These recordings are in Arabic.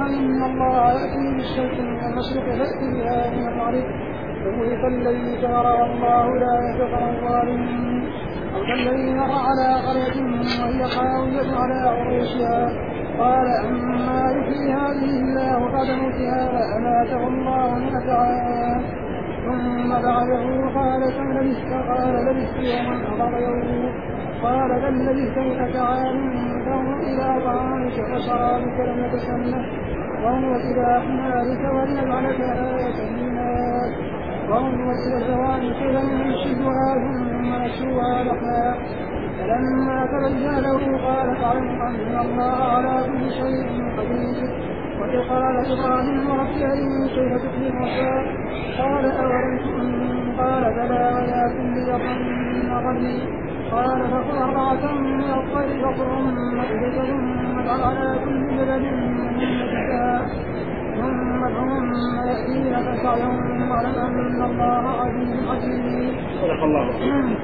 فإن الله يأتي بالشمس من المشرق فأتي بها من المغرب فبهت الذي كفر والله لا يهدي الظالمين. أو كالذي مر على قرية وهي خاوية على عروشها قال أما يحيي هذه الله بعد موتها فأماته الله 100 عام ثم بعده قال كم لبثت قال لبثت يوما أو بعض يوم قال بل لبثت 100 عام فانظر إلى طعامك وشرابك لم يتسنه وانظر إلى حمارك ولنجعلك آية للناس وانظر إلى الجوارح كيف ننشدها ثم نكسوها لحما فلما تبين له قال تعلم أن الله على كل شيء قدير. وإذ قال إبراهيم رب أرني كيف تحيي الموتى قال أولم تؤمن قال بلى ولكن ليطمئن قلبي قال فخذ 4 من الطير فاقرهن إليك ثم اجعل على كل جبل منهن جزءا ثم ادعهن يأتينك سعيا واعلم أن الله عزيز حكيم. صدق الله.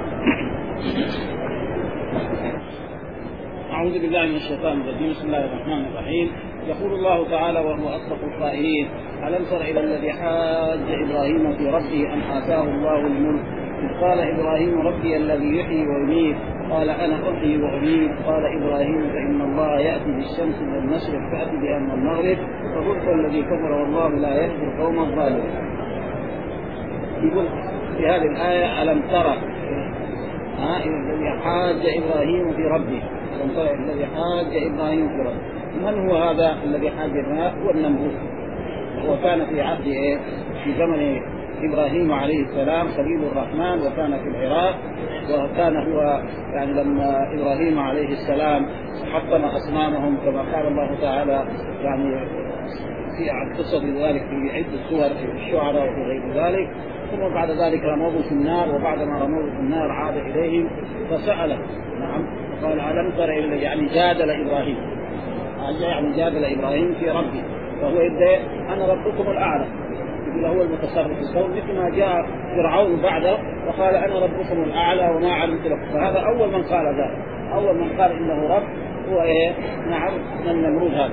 أعوذ بالله من الشيطان الرجيم. بسم الله الرحمن الرحيم. يقول الله تعالى وهو أصدق القائلين ألم تر إلى الذي حاج إبراهيم في ربه أن آتاه الله الملك إذ قال إبراهيم ربي الذي يحيي ويميت قال أنا أحيي وأميت قال إبراهيم فإن الله يأتي بالشمس من المشرق فأتي بها من المغرب فبهت الذي كفر والله لا يهدي القوم الظالمين. يقول في هذه الآية ألم تر الذي حاج إبراهيم في ربه ألم تر الذي حاج إبراهيم في ربه. من هو هذا الذي حاج إبراهيم؟ هو النمرود. وكان في عهد في زمن إبراهيم عليه السلام خليل الرحمن وكان في العراق. وكان هو يعني لما إبراهيم عليه السلام حطم أصنامهم كما قال الله تعالى يعني في قصة ذلك في عدة سور في الشعراء وفي غير ذلك. ثم بعد ذلك رموه في النار وبعدما رموه في النار عاد إليهم فسأله قال ألم تر إلى يعني جادل إبراهيم يعني جادل إبراهيم في ربه فهو يدعي أنا ربكم الأعلى يقول هو المتصرف في الكون مثل ما جاء فرعون بعده وقال أنا ربكم الأعلى وما علمت لكم. فهذا أول من قال ذلك أول من قال إنه رب هو نعم النمرود هذا.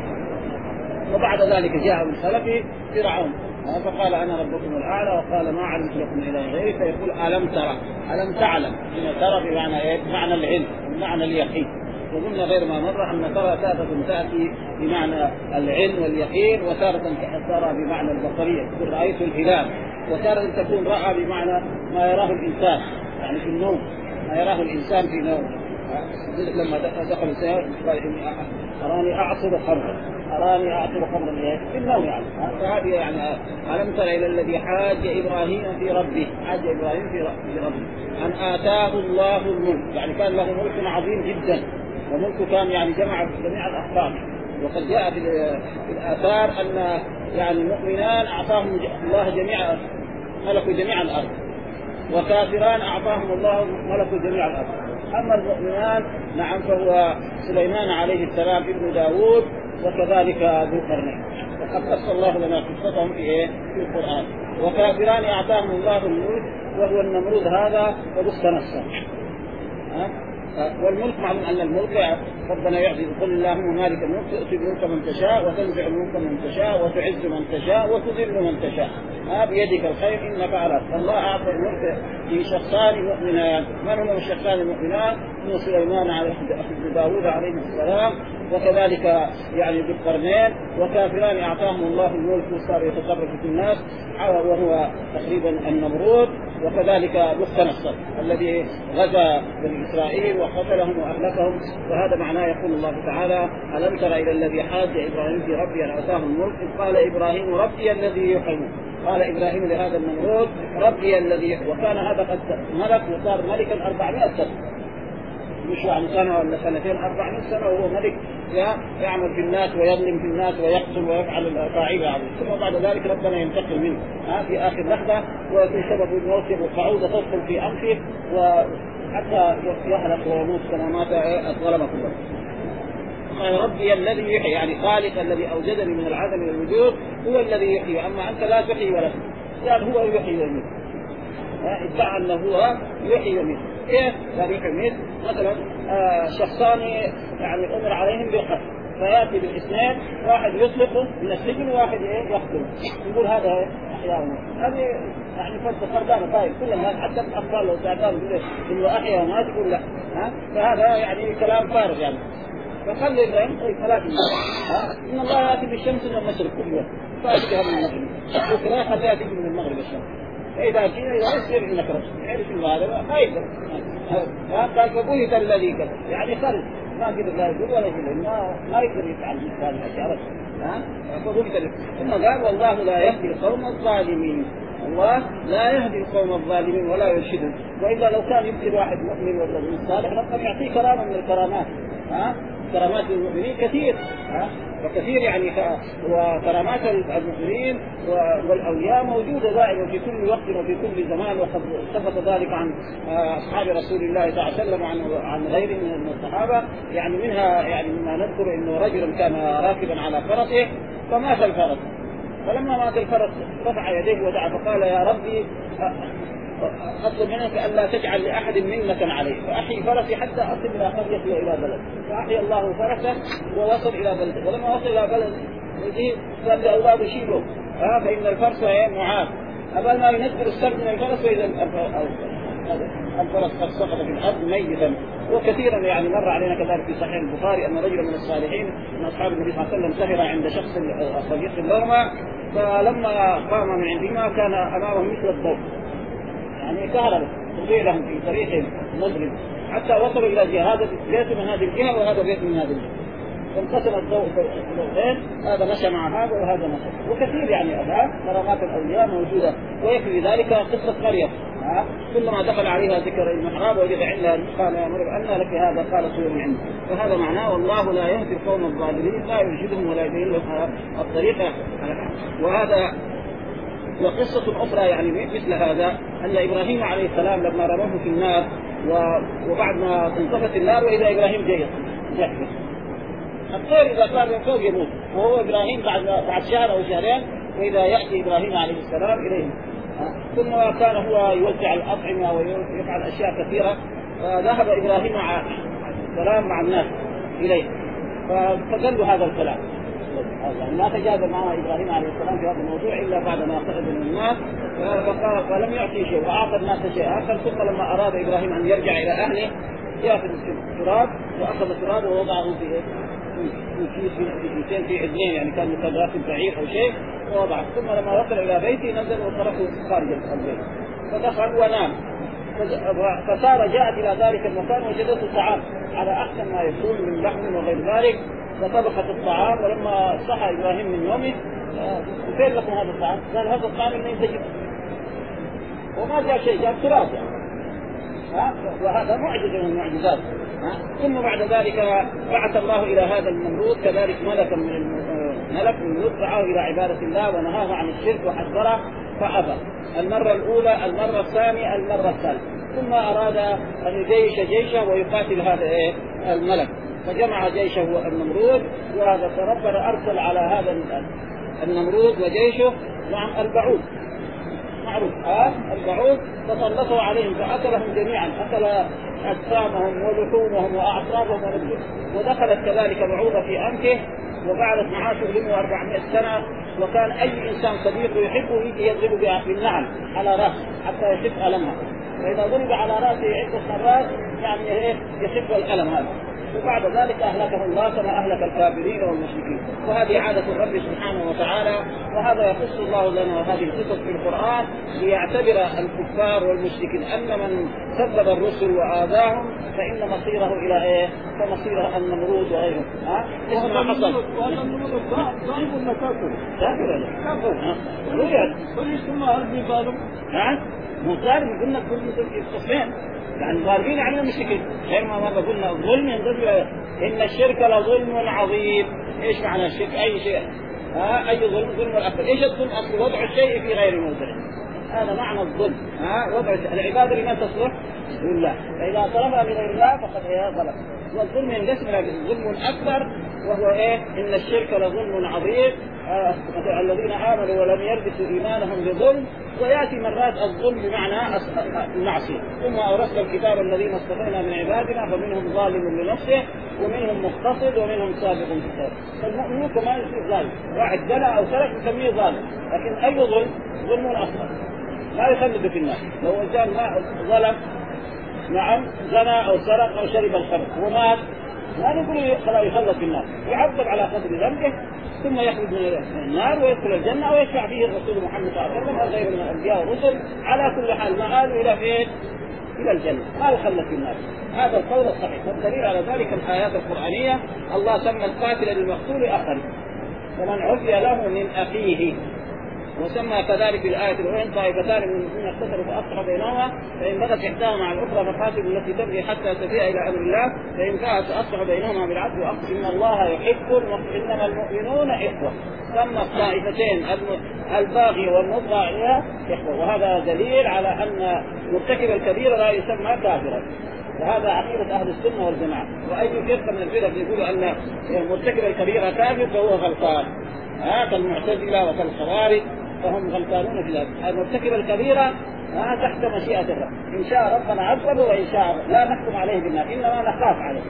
وبعد ذلك جاء من خلفه فرعون فقال أنا ربكم الأعلى وقال ما علمت لكم إلى غيري فيقول ألم ترى ألم تعلم. إن ترى بمعنى بمعنى العلم بمعنى اليقين. وقلنا غير ما مر أن ترى تأتي بمعنى العلم واليقين وتارة ترى بمعنى البصرية تقول رأيت الهلال وتارة تكون رأى بمعنى ما يراه الإنسان يعني في النوم ما يراه الإنسان في نوم. لما دخل السيارة قال إني أراني أعصر خمرا في النوم يعني. فهذه يعني ألم تر إلى الذي حاج إبراهيم في ربه حاج إبراهيم في ربه أن آتاه الله الملك يعني كان له ملك عظيم جدا وملكه كان يعني جميع الأخبار. وقد جاء في الآثار أن يعني المؤمنان أعطاهم الله ملك جميع الأرض وكافران أعطاهم الله ملك جميع الأرض. أما المؤمنان نعم فهو سليمان عليه السلام ابن داود وكذلك ذو القرنين وقد قص الله لنا قصتهم في القرآن. وكافران أعطاهم الله الملك وهو النمرود هذا وبخت نصر. والملك معلوم أن الملك ربنا يعطي قل اللهم مالك الملك تؤتي الملك من تشاء وتنزع الملك من تشاء وتعز من تشاء وتذل من تشاء بيدك الخير إنك على. الله أعطى الملك لشخصان مؤمنان. من هم الشخصان المؤمنان؟ من سليمان عليه داود عليه السلام وكذلك يعني ذو القرنين. وكافران أعطاهم الله الملك وصار يتصرف في الناس وهو تقريبا النمرود. وكذلك بخت نصر الذي غزا بني إسرائيل وقتلهم وأهلكهم. وهذا معناه يقول الله تعالى ألم تر إلى الذي حاج إبراهيم في ربه أن آتاه الملك إذ قال إبراهيم ربي الذي يحيي. قال إبراهيم لهذا النمرود ربي الذي يحيي. وكان هذا قد ملك وصار ملكا 400 سنة مش يعني سنة ولا سنتين 400 سنة وهو ملك يعمل في الناس ويظلم في الناس ويقتل ويفعل الفاعل عليه. ثم بعد ذلك ربنا ينتقم منه في آخر لحظة وبسبب الموت الصعود تدخل في أنفه وحتى يهلك ويموت كما مات الظلمة كلهم. قال ربي الذي يحيي يعني خالق الذي أوجدني من العدم إلى الوجود هو الذي يحيي. أما أنت لا تحيي ولا تميت قال هو يحيي ويميت. ادعى أنه هو يحيي ويميت. كيف لا يحيي ويميت؟ مثلا شخصان يعني أمر عليهم بالقتل فياتي بالاثنين، واحد يطلقه من السجن وواحد يقتله، يقول هذا احياء ومات. هذه يعني فلسفه خربانه. طيب كل الناس حتى الاطفال لو سالوا يقول انه احياء ومات يقول لا، فهذا يعني كلام فارغ يعني. فخلي ابراهيم ثلاث ان الله ياتي بالشمس من المشرق كل يوم فاتي بها من المغرب، وكذا حتى ياتي من المغرب الشمس، فاذا كذا يصير انك رجل يعرف انه هذا ما يقدر. قال فبهت الذي كذب، يعني خرج ما قدر لا يقول ولا يقول، ما يقدر يفعل هذه الاشياء. فبهت. ثم قال والله لا يهدي القوم الظالمين، الله لا يهدي القوم الظالمين ولا يرشدهم. واذا لو كان يمكن واحد مؤمن ولا صالح ربنا يعطيه كرامه من الكرامات. كرامات المؤمنين كثير، وكثير يعني وكرامات المؤمنين والأولياء موجودة دائما في كل وقت وفي كل زمان، وقد ثبت ذلك عن أصحاب رسول الله صلى الله عليه وسلم وعن غيرهم من الصحابة. يعني منها يعني مما نذكر إنه رجل كان راكبا على فرسه فمات الفرس، فلما مات الفرس رفع يديه ودعا فقال يا ربي أطلب منك ألا تجعل لأحد منة عليه، فأحيي فرسي حتى أصل إلى قرية إلى بلد، فأحيي الله فرسه ووصل إلى بلد. ولما وصل إلى بلد قال لأولاد شيلوا فإن الفرس معاذ، قبل ما ينزل السرد من الفرس وإذا الفرس قد سقط في الأرض ميتا. وكثيرا يعني مر علينا كذلك في صحيح البخاري أن رجلا من الصالحين من أصحاب النبي صلى الله عليه وسلم سهر عند شخص صديق لهما، فلما قام من عندهما كان أمامه مثل الضوء، يعني كهرباء تضيء لهم في طريق مظلم حتى وصلوا إلى جهة، هذا بيت من هذه الجهة وهذا بيت من هذه الجهة، فانقسم الضوء الضوئين، هذا مشى مع هذا وهذا مشى. وكثير يعني أبعاد كرامات الأولياء موجودة. ويكفي ذلك قصة مريم، كلما دخل عليها ذكر المحراب وجد عندها قال يا مريم أنى لك هذا؟ قال سوء من عنده. فهذا معناه والله لا يهدي القوم الظالمين، لا يرشدهم ولا يبين لهم الطريقة. وهذا وقصة أخرى يعني مثل هذا أن إبراهيم عليه السلام لما رموه في النار وبعد ما انطفت النار وإذا إبراهيم جاي الطير إذا كان من فوق يموت، وهو إبراهيم بعد شهر أو شهرين وإذا يأتي إبراهيم عليه السلام إليه. ثم كان هو يوزع الأطعمة ويفعل أشياء كثيرة، فذهب إبراهيم عليه السلام مع الناس إليه فقال له هذا الكلام، يعني ما تجاوز مع إبراهيم عليه السلام في هذا الموضوع إلا بعد ما خرج من الناس، فلم يعطي شيء وأعطى الناس شيء آخر. ثم لما أراد إبراهيم أن يرجع إلى أهله يأخذ التراب وأخذ التراب ووضعه في عدلين، يعني كان متدرس بعير أو شيء ووضعه. ثم لما وصل إلى بيته نزل وتركه خارج البيت فدخل ونام، فصار جاءت إلى ذلك المكان وجدت الطعام على أحسن ما يكون من لحم وغير ذلك، فطبخت الطعام. ولما صحى إبراهيم من يومه فين لكم هذا الطعام؟ قال هذا الطعام اللي ينتجب، وما جاء شيء، جاء تراب يعني. وهذا معجزة من المعجزات. ثم بعد ذلك بعث الله إلى هذا النمرود كذلك ملك من الملوك دعاه إلى عبادة الله ونهاه عن الشرك وحذره فأبى المرة الأولى، المرة الثانية، المرة الثالثة. ثم أراد أن يجيش جيشه ويقاتل هذا الملك، فجمع جيشه النمرود، وهذا ربنا أرسل على هذا النمرود وجيشه مع البعوض، معروف البعوض، تسلطوا عليهم فأكلهم جميعا، أكل أجسامهم ولحومهم وأعصابهم ورجلهم. ودخلت كذلك بعوضة في أنفه وقعدت معاه شغله 400 سنة، وكان أي إنسان صديقه يحبه يجي يضرب بالنعل على رأسه حتى يخف ألمها، فإذا ضرب على رأسه عدة مرات يعني يخف الألم هذا. وبعد ذلك أهلكه الله كما أهلك الكافرين والمشركين. وهذه عادة الرب سبحانه وتعالى، وهذا يقص الله لنا هذه القصص في القرآن ليعتبر الكفار والمشركين أن من كذب الرسل وآذاهم فإن مصيره إلى إيه؟ فمصيره النمرود وغيره. اسم ما حصل. وهذا النمرود ضعيف ولا كافر؟ كافر. وليش ثم هذه ظالم؟ مظالم قلنا كل قسمين، يعني ظالمين على المشركين، غير ما قلنا الظلم ينتبه إن الشرك لظلم عظيم. إيش معنى الشرك؟ أي شيء أي ظلم الأكبر. إيش الظلم؟ أصل وضع الشيء في غير موضعه، هذا معنى الظلم. وضع العبادة لمن تصلح لله، فإذا طلبها لغير الله فقد ظلم. والظلم ينقسم إلى ظلم أكبر وهو إيه؟ إن الشرك لظلم عظيم، الذين آمنوا ولم يلبسوا إيمانهم بظلم. ويأتي مرات الظلم بمعنى المعصية. ثم أورثنا الكتاب الذين اصطفينا من عبادنا فمنهم ظالم لنفسه ومنهم مقتصد ومنهم سابق بالخير. فالمؤمنون كمان يصير ظالم، واحد زنى أو سرق يسميه ظالم، لكن أي ظلم أصغر لا يخلد في النار. لو إنسان ما ظلم نعم زنى أو سرق أو شرب الخمر ومات لا نقول خلاص يخلد في النار، يعذب على قدر ذنبه ثم يخرج من النار ويدخل الجنة ويشفع فيه الرسول محمد صلى الله عليه وسلم وغيره من الأنبياء والرسل. على كل حال مآله إلى فين؟ إلى الجنة، ما يخلد في النار. هذا القول الصحيح. والدليل على ذلك الآيات القرآنية، الله سمى القاتل للمقتول أخا ومن عفي له من أخيه، وسمى كذلك الآية وإن طائفتان من المؤمنين اقتتلوا فأصلحوا بينهما فإن بغت إحداهما على الأخرى فقاتلوا التي تبغي حتى تفيء إلى أمر الله فإن فاءت فأصلحوا بينهما بالعدل وأقسطوا إن الله يحب إنما المؤمنون إخوة. سمى الطائفتين الباغي والمطغى عليها إخوة، وهذا دليل على أن مرتكب الكبيرة لا يسمى كافرا. وهذا عقيدة أهل السنة والجماعة. وأي فرقة من الفرق يقولوا أن مرتكب الكبيرة كافر فهو غلطان، كالمعتزلة وكالخوارج فهم غلطانون في ذلك. مرتكب الكبيرة تحت مشيئة الله، إن شاء ربنا عذبه وإن شاء لا نحكم عليه بالنار، إنما نخاف عليه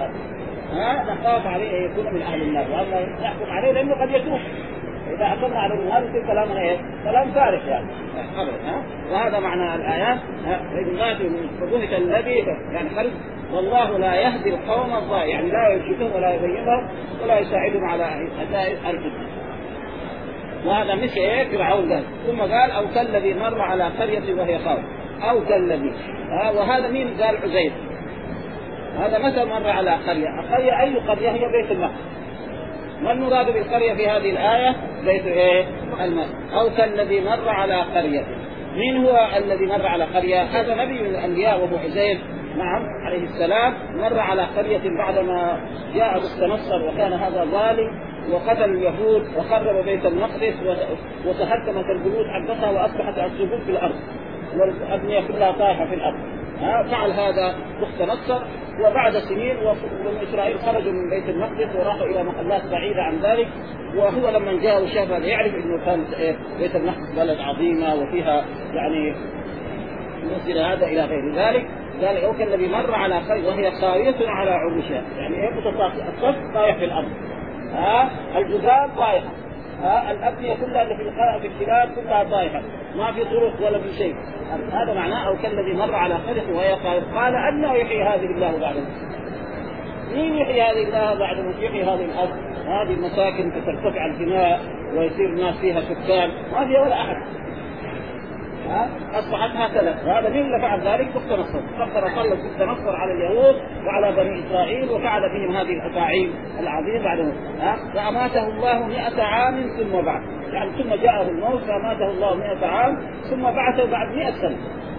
نخاف عليه أن يكون من أهل النار، وأما نحكم عليه لأنه قد يتوب. إذا حكمنا على النار يصير كلامنا إيه؟ كلام فارغ يعني. وهذا معنى الآيات. فإذا ماتوا من فضلك الذي يعني خلق والله لا يهدي القوم الضالين، يعني لا يرشدهم ولا يبينهم ولا يساعدهم على أداء الفتنة. وهذا مثل إيه فرعون قال. ثم قال أو كالذي مر على قرية وهي خاوية، أو كالذي وهذا مين قال؟ عزيز. هذا متى مر على قرية؟ القرية أي قرية؟ هي بيت المقدس. ما المراد بالقرية في هذه الآية؟ بيت إيه؟ المقدس. أو كالذي مر على قرية. مين هو الذي مر على قرية؟ هذا نبي من الأنبياء وهو عزيز نعم عليه السلام. مر على قرية بعدما جاء مستنصر وكان هذا ظالم وقتل اليهود وخرب بيت المقدس وتهدمت البيوت حقتها وأصبحت الصفوف في الأرض والأبنية كلها طايحة في الأرض. فعل هذا مستنصر. وبعد سنين وبنو إسرائيل خرجوا من بيت المقدس وراحوا إلى محلات بعيدة عن ذلك. وهو لما جاء وشاف هذا يعرف إنه كان بيت المقدس بلد عظيمة وفيها يعني مثل هذا إلى غير ذلك. قال أو كالذي مر على قرية وهي خاوية على عروشها، يعني الصف طايح في الأرض، الجدار طايحة، الأبنية كلها اللي في الكلاب كلها طايحة، ما في طرق ولا في شيء. هذا معناه أو كالذي مر على قرية وهي خاوية. قال أن يحيي هذه الله بعد موت؟ مين يحيي هذه الله بعد موت؟ يحيي هذه الأرض، هذه المساكن ترتفع البناء ويصير الناس فيها سكان، ما في ولا أحد. أصبحت هكذا. وهذا مين اللي فعل ذلك؟ مستنصر. فقدر مستنصر على اليهود وعلى بني إسرائيل وفعل بهم هذه الأفاعيل العظيمة بعد موت. فأماته الله 100 عام ثم بعث، يعني ثم جاءه الموت فأماته الله 100 عام ثم بعثه بعد 100 سنة.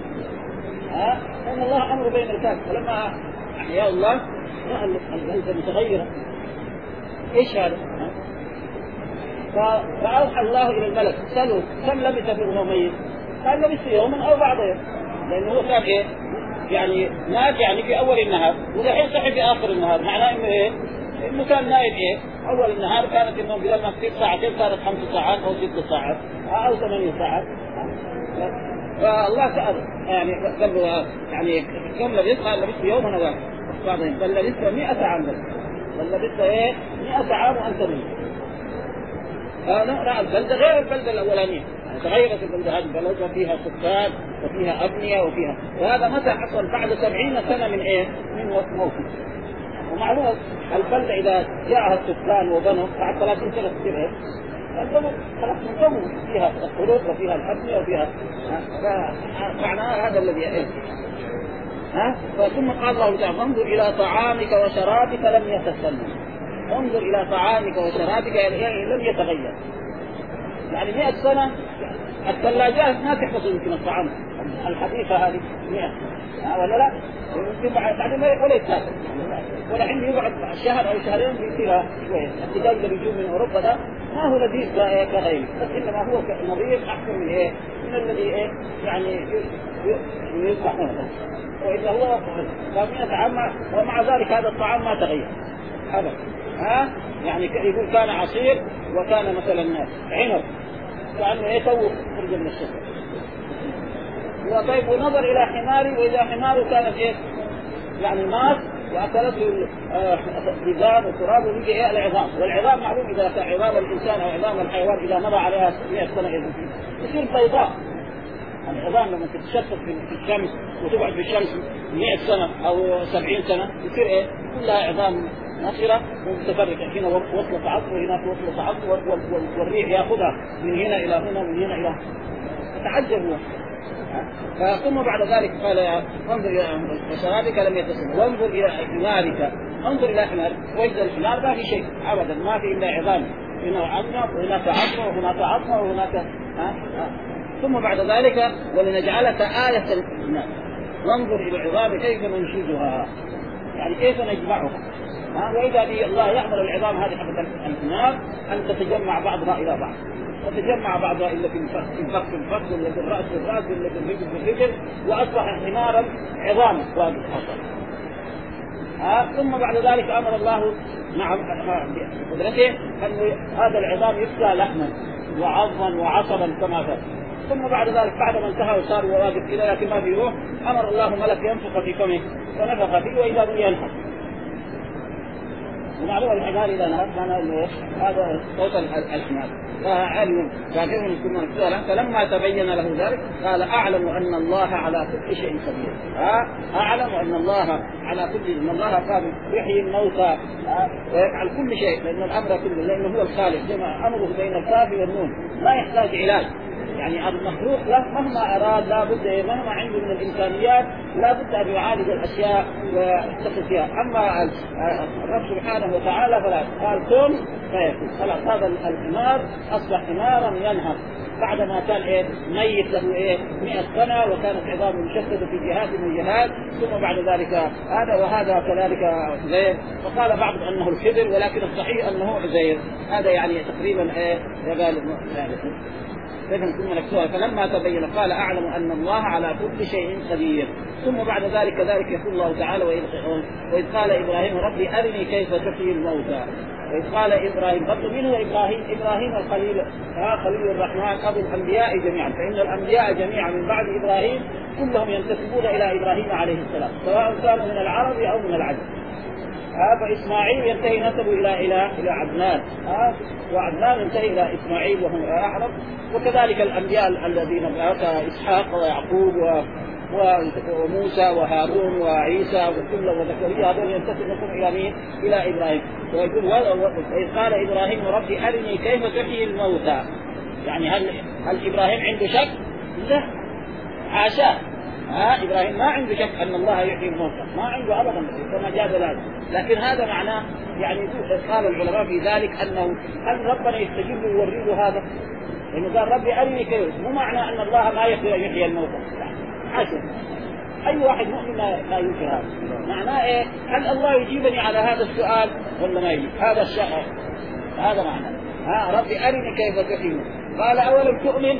لأن الله أمر بين الكافر. فلما أحيا الله الجلسة متغيرة. إيش هذا؟ فأوحى الله إلى الملك سألوا كم لبث في الغمية؟ قال لبث يوما أو بعض يوم، لأنه هو كان إيه؟ يعني مات يعني في أول النهار ودحين صحي في آخر النهار. معناه إنه إيه؟ إنه كان نايم إيه؟ أول النهار كانت النوم بدل ما تصير ساعتين صارت 5 ساعات أو 6 ساعات أو 8 ساعات. فالله سأل يعني قال له يعني كم لبث؟ قال لبث يوما أو بعضهم. بل لبث 100 عام بل لبث إيه؟ 100 عام وأنت منه. لا البلدة غير البلدة الأولانية، تغيرت البلدة. هذه البلدة فيها سكان وفيها أبنية وفيها، وهذا متى حصل؟ بعد 70 سنة من إيه؟ من موته. ومعلوم البلدة إذا جاءها السكان وبنوا بعد 30 سنة تصير إيه؟ البلد خلاص منظموا فيها الطرق وفيها الأبنية وفيها معناه هذا الذي إيه؟ ثم قال الله تعالى انظر إلى طعامك وشرابك لم يتسنى. انظر إلى طعامك وشرابك يعني لم يتغير. يعني 100 سنة الثلاجات ما تحفظ يمكن الطعام الحديثة هذه 100 ولا لا؟ يمكن بعد ما ولا يتاكل ولا حين يقعد شهر أو شهرين فيها شوية. الدجاج اللي بيجوا من أوروبا ده ما هو لذيذ كغيره، بس إنما هو نظيف أحسن من إيه؟ من الذي إيه؟ يعني يصبح هذا. وإذا هو 100 عام ومع ذلك هذا الطعام ما تغير أبدا. يعني يقول كان عصير وكان مثلا عنب كأنه يتوه خرج من السفر. وطيب ونظر إلى حماري وإذا حماره كانت إيه؟ يعني ماس واكلته الديدان والتراب ويجي العظام، والعظام معلوم اذا كان عظام الانسان او عظام الحيوان اذا مضى عليها 100 سنه يصير بيضاء. العظام لما تتشفط في الشمس وتقعد في الشمس 100 سنه او 70 سنه يصير ايه؟ كلها عظام نصرة ومتفرقة، هنا وصلة عظم وهناك وصلة عظم والريح يأخذها من هنا إلى هنا ومن هنا إلى هنا. تعجبوا. ثم بعد ذلك قال انظر إلى شرابك لم يتصل وانظر إلى حمارك، انظر إلى حمارك، وجد الحمار ما في شيء أبدا، ما في إلا عظام، هنا عظمة وهناك عظمة وهناك عظمة وهناك ثم بعد ذلك ولنجعلك آية للناس وانظر إلى العظام كيف ننشزها، يعني كيف نجمعها. وإذا الله يأمر العظام هذه حقة الحمار أن تتجمع بعضها إلى بعض، تتجمع بعضها إلا في الفك ولا في الرأس ولا في الرجل وأصبح حمارا عظاما واضح حصل. ثم بعد ذلك أمر الله مع قدرته أن هذا العظام يبقى لحما وعظما وعصبا كما فات. ثم بعد ذلك بعد ما انتهى وصار واقف إلى لكن ما في روح، أمر الله ملك ينفخ في فمه فنفخ فيه وإذا به ينحر. ومعلومة الحمار إذا نهر كان هذا صوت الحمار. فعلم كافرهم ثم نفسه فلما تبين له ذلك قال أعلم أن الله على كل شيء قدير. أعلم أن الله على كل شيء، أن الله قادر يحيي الموتى ويفعل كل شيء، لأن الأمر كله لأنه هو الخالق، جمع أمره بين الكاف والنون، لا يحتاج علاج. يعني المخلوق له مهما أراد لا بد مهما عنده من الإمكانيات لا بد أن يعالج الأشياء ويتخذ فيها. أما الرب سبحانه وتعالى فلا قال كن فيكون. خلاص هذا الحمار أصبح حمارا ينهر بعدما كان ميت له 100 سنة وكانت عظامه مشتتة في جهات من جهات. ثم بعد ذلك هذا وهذا كذلك عزير، وقال بعض أنه الخضر ولكن الصحيح أنه عزير. هذا يعني تقريبا ثم نكسوها. فلما تبين قال أعلم أن الله على كل شيء قدير. ثم بعد ذلك يقول الله تعالى وإذ قال إبراهيم ربي أرني كيف تحيي الموتى. وإذ قال إبراهيم رب منه إبراهيم الخليل خليل الرحمن أبو الأنبياء جميعا، فإن الأنبياء جميعا من بعد إبراهيم كلهم ينتسبون إلى إبراهيم عليه السلام سواء كانوا من العرب أو من العجم. فإسماعيل ينتهي نسبه إلى عدنان، وعدنان ينتهي إلى إسماعيل وهم أعرب. وكذلك الأنبياء الذين إسحاق ويعقوب وموسى وهارون وعيسى وكل وزكريا هذول ينتسبون إلى مين؟ إلى إبراهيم. ويقول وإذ قال إبراهيم ربي أرني كيف تحيي الموتى. يعني هل إبراهيم عنده شك؟ لا حاشا. إبراهيم ما عنده شك أن الله يحيي الموتى، ما عنده أبدا كما جاز ذلك. لكن هذا معناه يعني قال العلماء في ذلك أنه هل ربنا يستجيب له ويوري له هذا؟ لأنه قال ربي أرني كيف، مو معنى أن الله ما يقدر أن يحيي الموتى. حسن أي واحد مؤمن لا ينكر هذا. معناه هل الله يجيبني على هذا السؤال ولا ما يجيب؟ هذا الشيء هذا معناه ربي أرني كيف تحيي. قال أولم تؤمن؟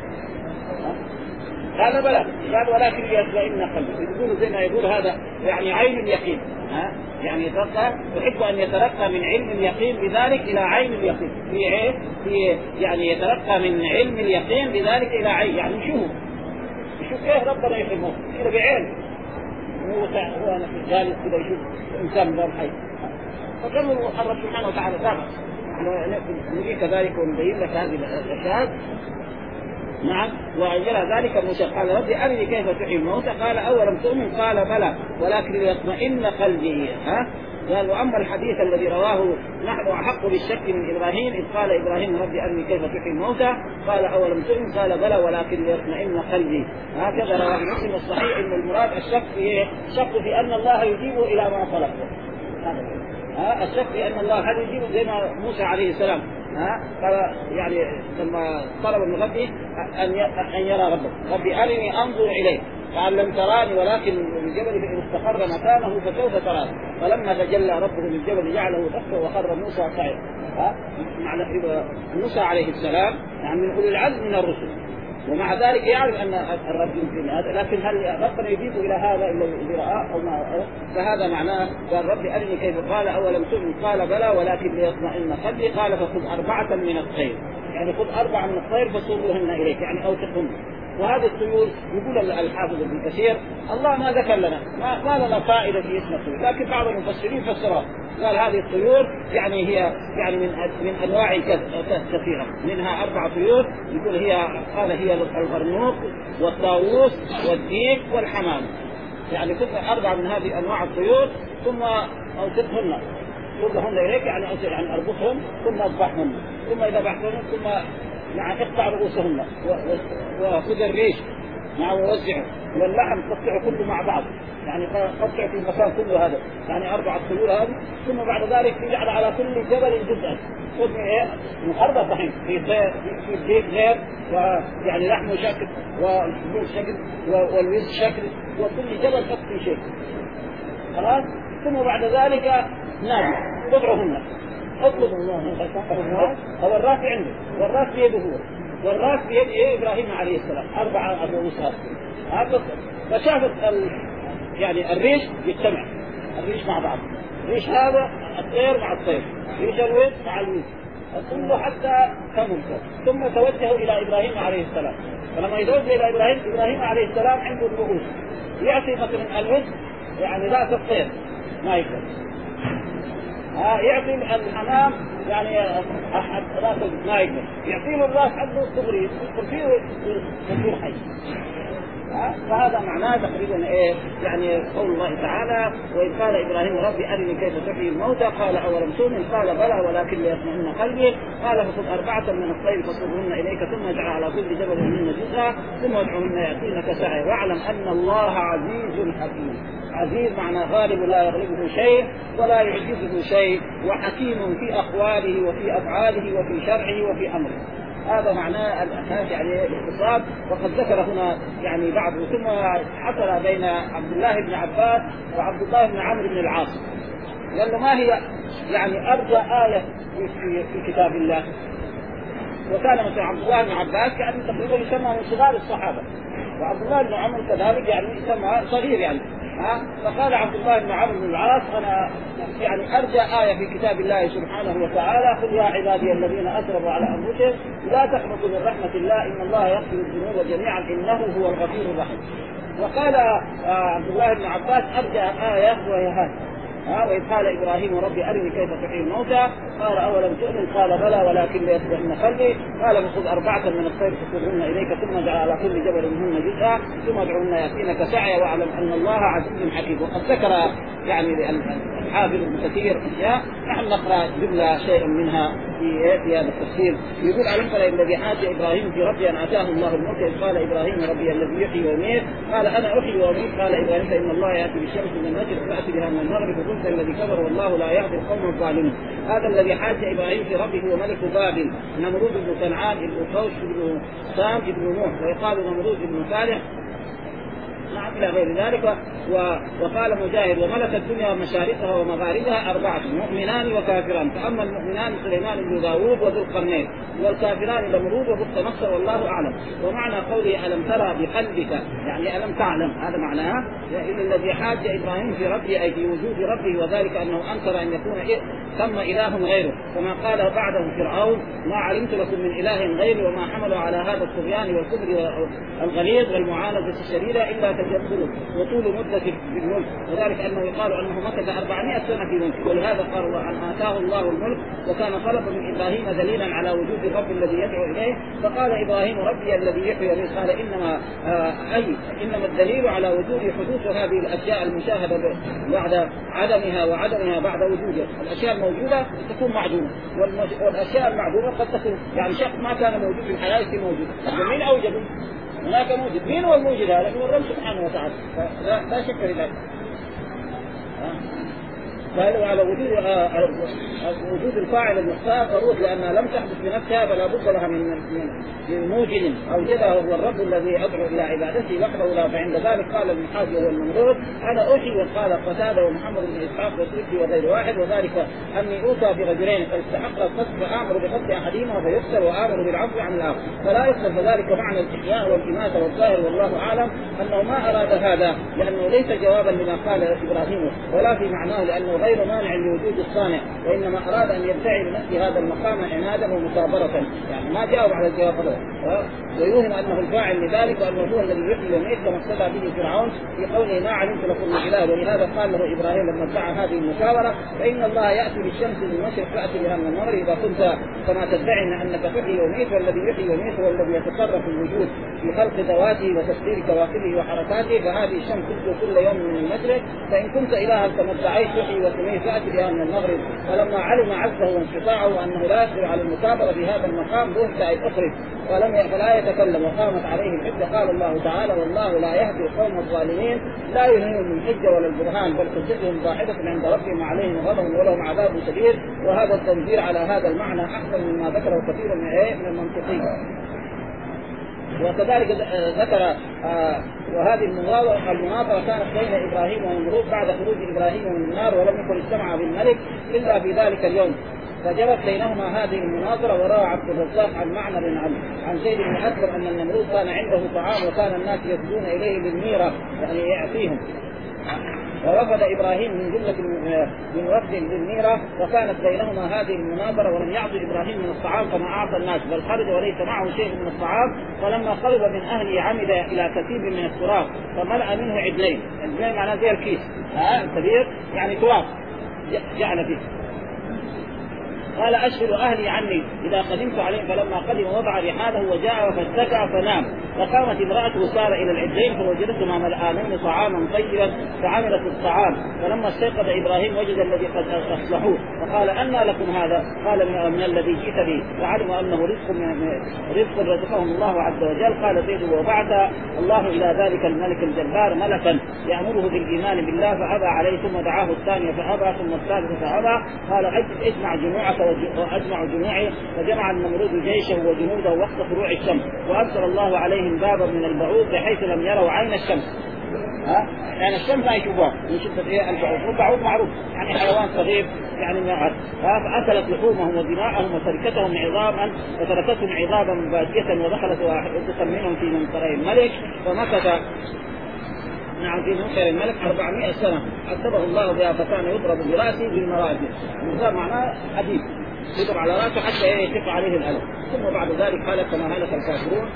قال بلى. قال ولكن يطمئن قلبي. يقولوا زي ما يقول هذا يعني عين اليقين. يعني يحب أن يترقى من علم اليقين بذلك إلى عين اليقين. في يعني يترقى من علم اليقين بذلك إلى عين، يعني يشوف كيف ربنا يحبه كده بعين. هو جالس كده يشوف إنسان غير حي. فكان الرب سبحانه وتعالى ذاك نجي كذلك ونبين لك هذه الأشياء. نعم. وأجل ذلك موسى قال ربي أرني كيف تحيي الموتى. قال أولم تؤمن؟ قال بلى ولكن ليطمئن قلبي. قال وأما الحديث الذي رواه نحن أحق بالشك من إبراهيم إذ قال إبراهيم ربي أرني كيف تحيي الموتى قال أولم تؤمن؟ قال بلى ولكن ليطمئن قلبي. هكذا رواه مسلم. الصحيح إن المراد الشك في أن الله يجيب إلى ما طلبه. الشك في أن الله هل يجيب زي ما موسى عليه السلام قال يعني لما طلب من ربي أن يرى ربي أرني أنظر إليه قال لم تراني ولكن الجبل فإن استقر مكانه فسوف تراني. فلما تجلى ربه للجبل جعله دكا وخر موسى صعيدا. معنى موسى عليه السلام يعني من أولي العزم من الرسل، ومع ذلك يعرف أن الرب يمكن هذا، لكن هل ربنا يجيب إلى هذا إلا إذا رأى أو ما رأى؟ فهذا معناه قال ربي أرني كيف. قال أولم تؤمن؟ قال بلى ولكن ليطمئن قلبي. قال فخذ 4 من الطير، يعني خذ 4 من الطير فصرهن إليك يعني أوثقهن. وهذه الطيور يقول الحافظ ابن كثير الله ما ذكر لنا ما لنا فائدة في اسم الطيور، لكن بعض المفسرين فسرها قال هذه الطيور يعني هي يعني من أنواع كثيرة، منها 4 طيور يقول قال هي الغرنوق والطاووس والديك والحمام، يعني كل 4 من هذه أنواع الطيور ثم أوصفهن كلهن إليك يعني أربطهم ثم أذبحهن، ثم إذا ذبحتهن ثم يعني اقطع رؤوسهن وخذ الريش ووزعه واللحم قطعه كله مع بعض، يعني قطع في المكان كله هذا، يعني 4 طيور هذه، ثم بعد ذلك يجعل على كل جبل جزءا، خذ من 4 صحيح في الديك غير، ويعني لحمه شكل والفلوس شكل والوز شكل، وكل جبل قط في شيء خلاص. ثم بعد ذلك نادي وضعهن اطلب هو الراس عنده والراس بيده هو والراس بيد ابراهيم عليه السلام 4 رؤوس هذا. فشافت يعني الريش يجتمع الريش مع بعض، الريش هذا الطير مع الطير، ريش الوز مع الوز كله حتى كمل. ثم توجهوا الى ابراهيم عليه السلام، فلما يتوجه الى ابراهيم عليه السلام عنده الرؤوس، يعطي مثلا الوز يعني راس الطير ما يقدر، يعطي الحمام يعني راس ما يقدر، يعطي له الراس حقه صغير يدخل فيه ويصير حي. فهذا معناه تقريبا يعني قول الله تعالى وإذ قال إبراهيم ربي أرني كيف تحيي الموتى قال أولم تؤمن قال بلى ولكن ليطمئن قلبي قال فخذ 4 من الطير فصرهن إليك ثم اجعل على كل جبل منهن جزءا ثم ادعهن يأتينك سعيا واعلم أن الله عزيز حكيم. عزيز معنى غالب لا يغلبه شيء ولا يعجزه شيء، وحكيم في أقواله وفي أفعاله وفي شرعه وفي أمره. هذا معناه الأساس يعني الاقتصاد. وقد ذكر هنا يعني بعض ثم حصل بين عبد الله بن عباس وعبد الله بن عمرو بن العاص، قال له ما هي يعني أرجى آية في كتاب الله؟ وكان مثلا عبد الله بن عباس يعني تقريبا يسمى من صغار الصحابة، وعبد الله بن عمرو كذلك يعني يسمى صغير يعني فقال عبد الله بن عمرو بن العاص أنا يعني أرجى آية في كتاب الله سبحانه وتعالى قل يا عبادي الذين أسرفوا على أنفسهم لا تقنطوا من رحمة الله إن الله يغفر الذنوب جميعا إنه هو الغفور الرحيم. وقال عبد الله بن عباس أرجى آية وهي هذه وإذ قال إبراهيم ربي أرني كيف تحيي الموتى قال أولم تؤمن قال بلى ولكن ليطمئن قلبي قال فخذ 4 من الطير فصرهن إليك ثم اجعل على كل جبل منهن جزءا ثم ادعهن يأتينك سعيا واعلم أن الله عزيز حكيم. وقد ذكر يعني الحافظ ابن كثير أشياء نحن نقرأ جملة شيء منها في هذا التفسير. يقول ألم تر الذي حاج إبراهيم في ربه أن آتاه الله الملك إذ قال إبراهيم ربي الذي يحيي ويميت قال أنا أحيي وأميت قال إبراهيم فإن الله يأتي بالشمس من المشرق فأتي بها من المغرب فقلت الذي كفر والله لا يهدي القوم الظالمين. هذا الذي حاج إبراهيم في ربه هو ملك بابل نمرود بن كنعان بن قوس بن سام بن نوح ويقال نمرود بن صالح إلى غير ذلك. وقال مجاهد وملك الدنيا ومشارقها ومغاربها 4 مؤمنان وكافران فأما المؤمنان سليمان بن داود وذو القرنين والكافران نمرود وبخت نصر والله أعلم. ومعنى قوله ألم ترى بقلبك يعني ألم تعلم هذا معناه الذي حاج إبراهيم في ربه أي في وجود ربه وذلك أنه أنكر أن يكون ثم إله غيره كما قال بعده فرعون ما علمت لكم من إله غيري وما حملوا على هذا الطغيان والكفر الغليظ والمعاندة الشديدة إلا تجبر وطول مدة في الملك وذلك أنه يقال أنه مكث 400 سنة في ملك ولهذا قال أن آتاه الله الملك وكان طلب من إبراهيم دليلا على وجود الرب الذي يدعو إليه فقال إبراهيم ربي الذي يحيي ويميت قال إنما الدليل على وجود حدوث هذه الأشياء المشاهدة بعد عدمها بعد وجودها. الأشياء الموجودة تكون معدومة والأشياء المعدومة قد تكون يعني شخص ما كان موجود في الحياة يصير موجود. مين أوجده؟ هناك موجود. مين هو الموجود هذا؟ هو الرب سبحانه وتعالى لا شك في ذلك. فهذا على وجود الفاعل المختار ضروري لأنها لم تحدث بنفسها فلا بد لها من موجد أوجدها هو الرب الذي أدعو إلى عبادته وحده لا. فعند ذلك قال ابن حاجب والمنذور أنا أحيي وقال قتادة ومحمد بن إسحاق وسلفي وغير واحد وذلك أني أوتى برجلين فاستحق القتل فآمر بقتل أحدهما فيقتل وآمر بالعفو عن الآخر فلا يقتل فذلك معنى الإحياء والإماتة والظاهر والله أعلم أنه ما أراد هذا لأنه ليس جوابا لما قال إبراهيم ولا في معناه لأنه غير مانع لوجود الصانع، وإنما أراد أن يدعي لنفسه هذا المقام عنادا ومكابرة، يعني ما جاوب على الجواب ويوهم أنه الفاعل لذلك وأنه هو الذي يحيي ويميت كما استدعى به فرعون في قوله ما علمت لكم من إله. ولهذا قال له إبراهيم لما ادعى هذه المشاورة فإن الله يأتي بالشمس من المشرق فأتي بها من المغرب، إذا كنت كما تدعي أنك تحيي ويميت، والذي يحيي ويميت هو الذي يتصرف الوجود في خلق ذواته وتسخير كواكبه وحركاته، فهذه الشمس تبدو كل يوم من المشرق، فإن كنت إلها كما ادعيت تحيي وتميت فأتي بها من المغرب. فلما علم عزه وانقطاعه أنه لا يقدر على المكابرة بهذا المقام بهت أي أخرج فلا يتكلم، وقامت عليه الحجة. قال الله تعالى والله لا يهدي القوم الظالمين، لا يهمهم الحجة ولا البرهان، بل حجتهم ضاحكة عند ربهم عليهم غضب ولهم عذاب شديد. وهذا التنبيه على هذا المعنى أحسن مما ذكره كثير من المنطقين. وكذلك ذكر وهذه المناظرة كانت بين إبراهيم والنمرود بعد خروج إبراهيم من النار، ولم يكن اجتمع بالملك إلا في ذلك اليوم، فجرت بينهما هذه المناظرة. وروى عبد الرزاق عن معنى عن زيد بن أسلم أن النمرود كان عنده طعام وكان الناس يفدون إليه بالميرة يعني يعطيهم، ووفد إبراهيم من جملة من وفد بالميرة، وكانت بينهما هذه المناظرة، ولم يعطي إبراهيم من الطعام كما أعطى الناس، بل خرج وليس معه شيء من الطعام. فلما قرب من أهله عمد إلى كثيب من التراب فملأ منه عدلين معناه زي الكيس كبير يعني تراب جعل فيه. قال أشغل أهلي عني إذا قدمت عليهم، فلما قدم وضع رحاله وجاء فاتكأ فنام. فقامت امرأته سار إلى العدين فوجدتهما ملآنين طعاما طيبا فعملت الطعام. فلما استيقظ إبراهيم وجد الذي قد أصلحوه فقال أنى لكم هذا؟ قال من الذي جئت به، فعلم أنه رزق رزقهم الله عز وجل. قال زيد وبعث الله إلى ذلك الملك الجبار ملكا يأمره بالإيمان بالله فأبى عليه، ثم دعاه الثانية فأبى، ثم الثالثة فأبى. قال اجمع جموعك وأجمع جموعي، فجمع النمرود جيشه وجنوده وقت طلوع الشمس، وأرسل الله عليهم بابا من البعوض بحيث لم يروا عين الشمس. يعني الشمس ما يشوفوها من شدة إيه البعوض، والبعوض معروف يعني حيوان صغير يعني فأكلت لحومهم ودماءهم وتركتهم عظاما وتركتهم عظاما بادية، ودخلت واحدة منهم في منقري الملك فمكث في منقر الملك 400 سنة عذبه الله بها، فكان يضرب برأسه بالمراجل، النظام معناه حديد يضرب على رأسه حتى يشق عليه الألم. ثم بعد ذلك هلك كما هلك الكافرون.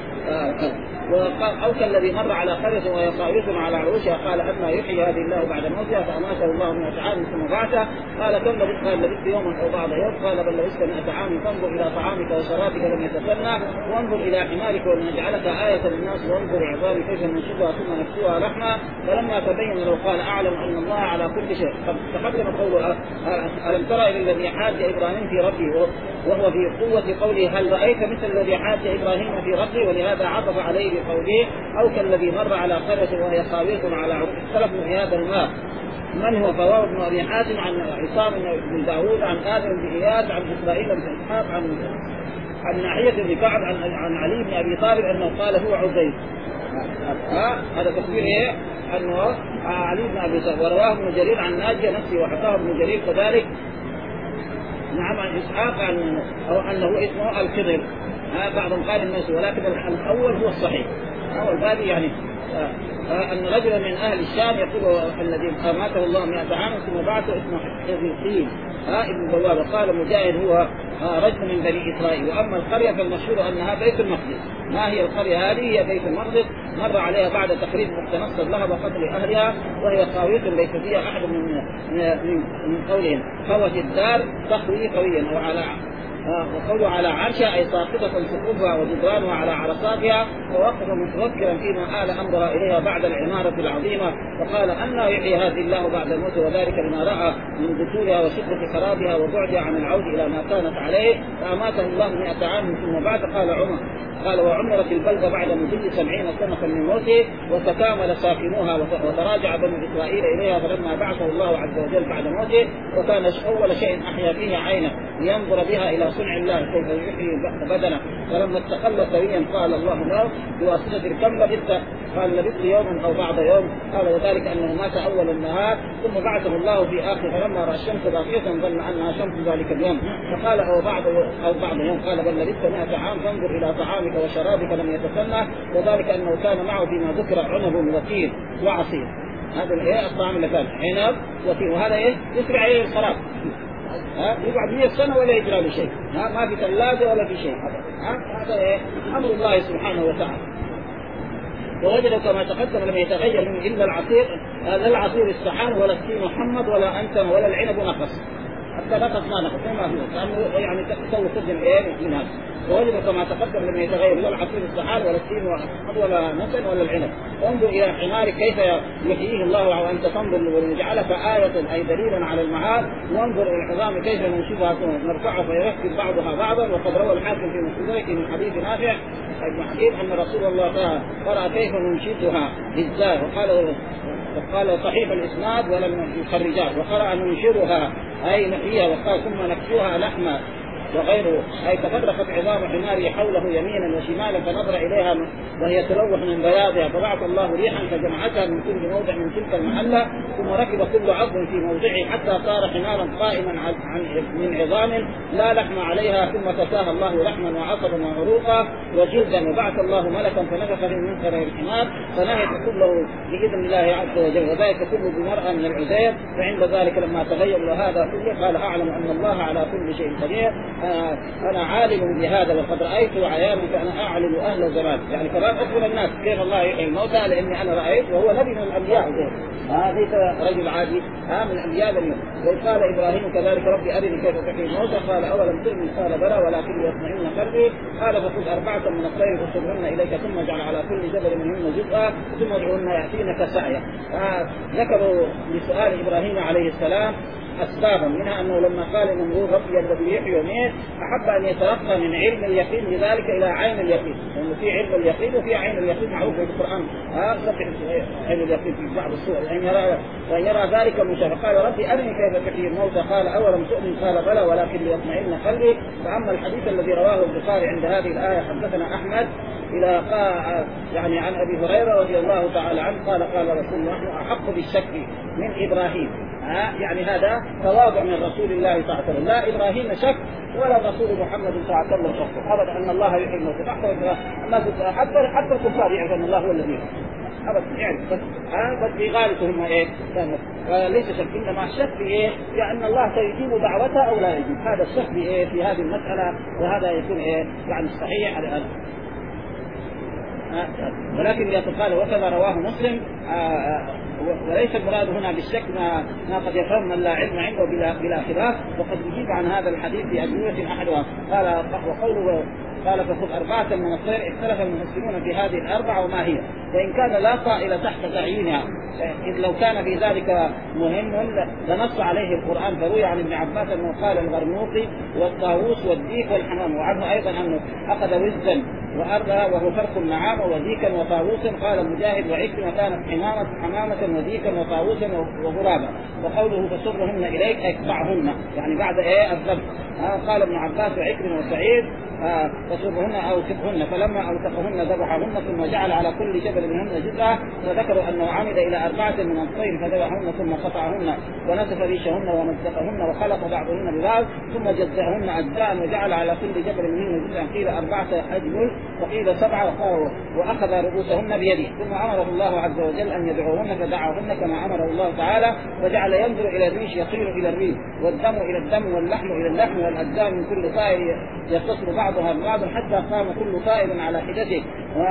أو كالذي مر على قرية وهي خاوية على عروشها قال أما يحيي هذه الله بعد موتها، فأماته الله 100 عام ثم بعثه. قال كم لبثت؟ قال لبثت يوما أو بعض يوم. قال بل لبثت 100 عام. فانظر إلى طعامك وشرابك لم يتسنى، وانظر إلى حمارك ولنجعلك آية للناس، وانظر عظامي كيف ننشدها ثم نكسوها لحما. فلما تبين له قال أعلم أن الله على كل شيء. تقدم قوله ألم ترى إلى الذي حاج إبراهيم في ربه، وهو في قوة قوله هل رأيت مثل الذي حاج إبراهيم في ربه، ولهذا عطف عليه بقوله أو كالذي مر على قرية وهي خاوية على عروش. اختلفوا في هذا الماء من هو، فروى ابن أبي حاتم عن عصام بن داود عن آدم بن إياس عن إسرائيل بن إسحاق عن ناحية بن كعب عن علي بن أبي طالب أنه قال هو عزيز. هذا تفسير إيه؟ أنه علي بن أبي طالب. ورواه ابن جرير عن ناجية نفسه وحكاه ابن جرير كذلك نعم عن إسحاق أو أنه اسمه الخضر. بعضهم قال الناس، ولكن الأول هو الصحيح. أول هذه يعني أن رجلا من أهل الشام يقول الذي ماته الله 100 عام ثم بعثه اسمه حزقيل ابن بواب. قال مجاهد هو رجل من بني إسرائيل. وأما القرية فالمشهور أنها بيت المقدس. ما هي القرية هذه؟ هي بيت المقدس، مر عليها بعد تخريب متنصر لها وقتل أهلها، وهي خاوية ليس فيها أحد من قولهم خوت الدار تخوي قويا، وقوله على عرشها أي ساقطة سقوفها وجدرانها على عرصاتها، ووقف متوكلا فيما آل أمرها إليها بعد العمارة العظيمة. وقال أنه يحيي هذه الله بعد الموت، وذلك لما رأى من بطولها وشدة خرابها وبعدها عن العود إلى ما كانت عليه، فأماته الله 100 عام ثم بعد. قال عمر قال وعمرت البلدة بعد مدة 70 سنة من موته، وتكامل ساكنوها وتراجع بنو إسرائيل إليها، فلما بعثه الله عز وجل بعد موته وكان أول شيء أحيا فيه عينه لينظر بها إلى صنع الله كيف يحيي بدنه. فلما استقل سويا قال الله له بواسطة كم لبثت؟ قال لبثت يوما أو بعض يوم. قال وذلك أنه مات أول النهار ثم بعثه الله في آخر، فلما رأى الشمس باقية ظن أنها شمس ذلك اليوم، فقال أو بعض يوم. قال بل لبثت 100 عام، فانظر إلى طعامك وشرابك لم يتسنى، وذلك أنه كان معه فيما ذكر عنب وتين وعصير. هذا الايه الطعام اللي كان عنب وتين، وهذا ايه يسرع عليه الخراب، يقعد 100 سنه ولا يجرى له شيء، ما في ثلاجه ولا في شيء، هذا ايه امر الله سبحانه وتعالى. ووجدوا كما تقدم لم يتغير منه الا العصير، لا العصير السحان ولا التين محمد ولا انتم ولا العنب نقص، حتى نقص ما نقص ما فيه، كانه يعني تسوي خدم ايه من هذا. ووجدوا كما تقدم لم يتغير لا العصير السحان ولا التين ولا نسل ولا العنب. انظر الى حمارك كيف يحييه الله، وانت تنظر ولنجعلك آية اي دليلا على المعاد. وانظر الى العظام كيف ننشفها نرفعها فيركب بعضها بعضا. وقد روى الحاكم في مسلمه من حديث نافع ابن حكيم ان رسول الله قرأ كيف ننشدها بالزاء، وقال صحيح الاسناد ولم يخرجاه، وقرأ ننشرها اي نحييها، وقال ثم نكسوها لحما وغيره، أي تفرقت عظام حماره حوله يمينا وشمالا فنظر إليها وهي تلوح من بياضها، فبعث الله ريحا فجمعتها من كل موضع من تلك المحلة، ثم ركب كل عظم في موضعه حتى صار حمارا قائما من عظام لا لحم عليها، ثم كساها الله لحما وعصبا وعروقا وجلدا، وبعث الله ملكا فنفخ في منكر الحمار فنهت كله بإذن الله عز وجل، وذلك كله بمرأة من العزير. فعند ذلك لما تغير له هذا كله قال أعلم أن الله على كل شيء قدير، أنا عالم بهذا وقد رأيت عيانا فأنا أعلم أهل زمان، يعني كمان أخبر الناس كيف الله يحيي الموتى لأني أنا رأيت، وهو نبي من الأنبياء ليس رجل عادي من الأنبياء بني. وإذ قال إبراهيم كذلك ربي أرني كيف تحيي الموتى قال أولم تؤمن قال بلى ولكن ليطمئن قلبي قال فخذ 4 من الطير فصرهن إليك ثم اجعل على كل جبل منهن جزءا ثم ادعوهن يأتينك سعيا. ذكروا لسؤال إبراهيم عليه السلام أسبابا، منها أنه لما قال النمرود ربي الذي يحيي ويميت أحب أن يترقى من علم اليقين لذلك إلى عين اليقين، لأنه في علم اليقين وفي عين اليقين معروف في القرآن، عين اليقين في بعض السور وأن يرى ذلك المشاهد. قال ربي أرني كيف تحيي الموتى قال أولم تؤمن قال بلى ولكن ليطمئن قلبي. فأما الحديث الذي رواه البخاري عند هذه الآية حدثنا أحمد إلى يعني عن أبي هريرة رضي الله تعالى عنه قال قال رسول الله نحن أحق بالشك من إبراهيم، يعني هذا تواضع من رسول الله صلى الله عليه وسلم، لا إبراهيم شك ولا رسول محمد صلى الله عليه وسلم شك أبدا أن الله يحيي الموتى، حتى الكفار يعرف أن الله هو الذي يحيي أبدا، يعني بس في غالبهم إيه ليس شك، إنما الشك في إيه لأن الله سيجيب دعوته أو لا يجيب، هذا الشك في إيه في هذه المسألة، وهذا يكون إيه يعني الصحيح على هذا. ولكن يقال وكذا رواه مسلم وليس المراد هنا بالشك ما قد يفهم من لا علم عنده بلا خلاف، وقد يجيب عن هذا الحديث بأدوية أحدها قال وقوله قال فخذ 4 من الطير اختلف المفسرون في هذه ال4 وما هي، وإن كان لا طائل تحت تعيينها، إذ لو كان في ذلك مهم لنص عليه القرآن. فروي عن ابن عباس أنه قال الغرنوطي والطاووس والديك والحمام، وعنه أيضا أنه أخذ وزا وأرضها وهو فرق النعام وديكا وطاووسا. قال مجاهد وعكرمة كانت حمامة وديكا وطاووسا وغرابا. وقوله فسرهن إليك اكبعهن يعني بعد إيه الذبح. قال ابن عباس وعكرمة وسعيد فسرهن أو سبهن، فلما أوثقهن ذبحهن ثم جعل على كل جبل منهن جزءا. وذكروا أنه عمد إلى 4 من الطير فذبحهن ثم قطعهن ونسف ريشهن ومزقهن وخلق بعضهن ببعض ثم جزأهن أجزاء وجعل على كل جبل منهن جزءا، قيل 4 أجمل وقيل 7 وأخذ رؤوسهن بيده. ثم أمره الله عز وجل أن يدعوهن فدعوهن كما أمره الله تعالى، وجعل ينظر إلى الريش يطير إلى الريش والدم إلى الدم واللحم إلى اللحم والأجزاء من كل طائر يتصل بعضها ببعض حتى قام كل طائر على حدته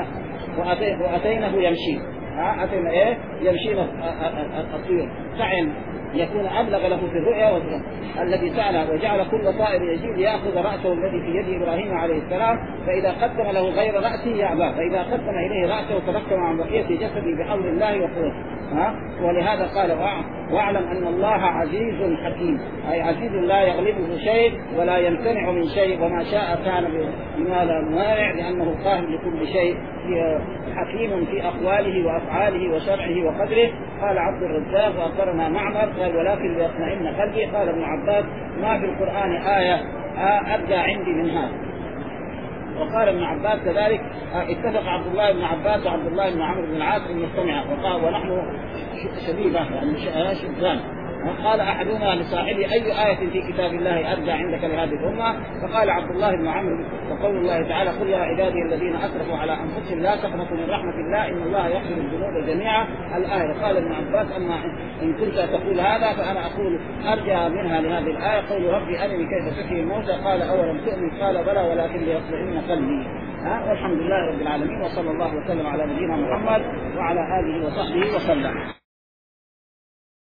وأتينه يمشي. أتينا إيه يمشي الطيور سعيا يكون أبلغ له في الرؤيا الذي سأله، وجعل كل طائر يجيب ليأخذ رأسه الذي في يد إبراهيم عليه السلام، فإذا قدم له غير رأسه يعباه، فإذا قدم إليه رأسه تبكم عن بقية جسده بحول الله وقوته. ولهذا قال واعلم أن الله عزيز حكيم، أي عزيز لا يغلبه شيء ولا يمتنع من شيء، وما شاء كان بما لا مانع لأنه قاهر لكل شيء، حكيم في أقواله وأفعاله وشرعه وقدره. قال عبد الرزاق وأخبرنا معمر قال ولكن ليطمئن قلبي. قال ابن عباس ما في القرآن آية أبدى عندي من هذا. وقال ابن عباس كذلك اتفق عبد الله بن عباس وعبد الله بن عمرو بن العاص ان يجتمعا، وقال ونحن شبيبه يعني شبان قال أحدنا لصاحبه: أي آية في كتاب الله أرجى عندك لهذه الأمة؟ فقال عبد الله بن عمرو: وقول الله تعالى: قل يا عبادي الذين أسرفوا على أنفسهم لا تقنطوا من رحمة الله إن الله يغفر الذنوب جميعا. الآية. قال ابن عباس: أما إن كنت تقول هذا فأنا أقول أرجى منها لهذه الآية قول ربي أرني كيف تحيي الموتى. قال: أولم تؤمن؟ قال: بلى ولكن ليطمئن قلبي. والحمد لله رب العالمين، وصلى الله وسلم على نبينا محمد وعلى آله وصحبه وسلم.